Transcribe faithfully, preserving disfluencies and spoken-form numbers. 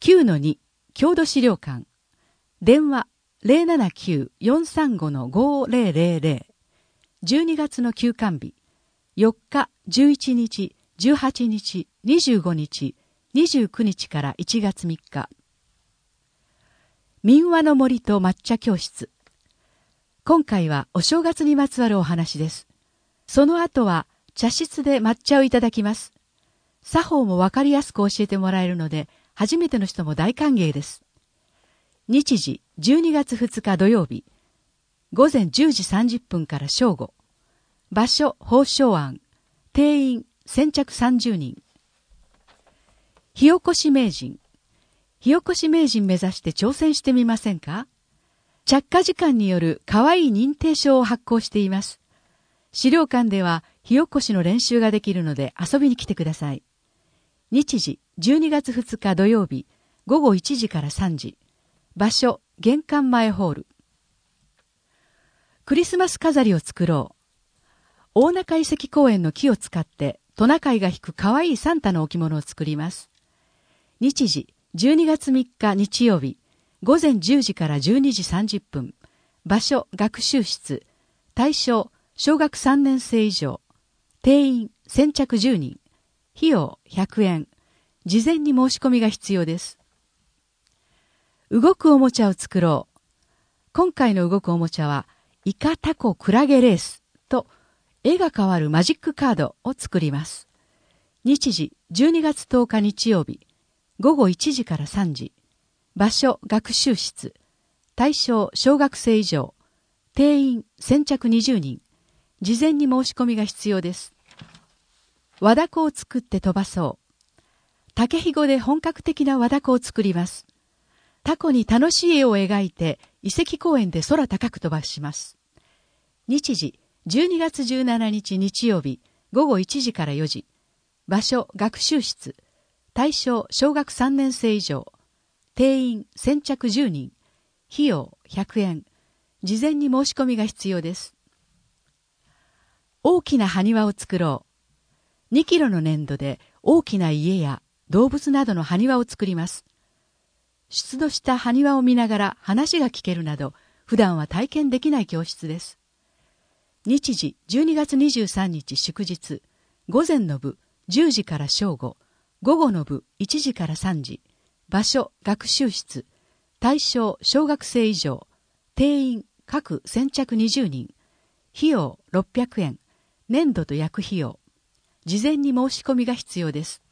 きゅうのに 郷土資料館。電話 ゼロななきゅう よんさんご ごゼロゼロゼロ。じゅうにがつの休館日。よっか、じゅういちにち、じゅうはちにち、にじゅうごにち、にじゅうくにちからいちがつみっか。民話の森と抹茶教室。今回はお正月にまつわるお話です。その後は茶室で抹茶をいただきます。作法もわかりやすく教えてもらえるので、初めての人も大歓迎です。日時じゅうにがつふつか土曜日、午前じゅうじさんじゅっぷんから正午。場所、宝生庵。定員、先着さんじゅうにん。火起こし名人。火起こし名人目指して挑戦してみませんか？着火時間によるかわいい認定証を発行しています。資料館では火起こしの練習ができるので遊びに来てください。日時じゅうにがつふつか土曜日、午後いちじからさんじ。場所、玄関前ホール。クリスマス飾りを作ろう。大中遺跡公園の木を使ってトナカイが引くかわいいサンタの置物を作ります。日時じゅうにがつみっか日曜日、午前じゅうじからじゅうにじさんじゅっぷん。場所、学習室。対象、小学さんねんせい以上。定員、先着じゅうにん。費用、ひゃくえん。事前に申し込みが必要です。動くおもちゃを作ろう。今回の動くおもちゃは、イカタコクラゲレースと絵が変わるマジックカードを作ります。日時じゅうにがつとおか日曜日、午後いちじからさんじ。場所、学習室。対象、小学生以上。定員、先着にじゅうにん。事前に申し込みが必要です。和凧を作って飛ばそう。竹ひごで本格的な和凧を作ります。タコに楽しい絵を描いて遺跡公園で空高く飛ばします。日時じゅうにがつじゅうしちにち日曜日、午後いちじからよじ。場所、学習室。対象、小学さんねんせい以上。定員、先着じゅうにん。費用、ひゃくえん。事前に申し込みが必要です。大きな埴輪を作ろう。にキロの粘土で大きな家や動物などの埴輪を作ります。出土した埴輪を見ながら話が聞けるなど、普段は体験できない教室です。日時じゅうにがつにじゅうさんにち祝日、午前の部じゅうじから正午、午後の部いちじからさんじ。場所、学習室。対象、小学生以上。定員、各先着にじゅうにん。費用ろっぴゃくえん。粘土と焼く費用。事前に申し込みが必要です。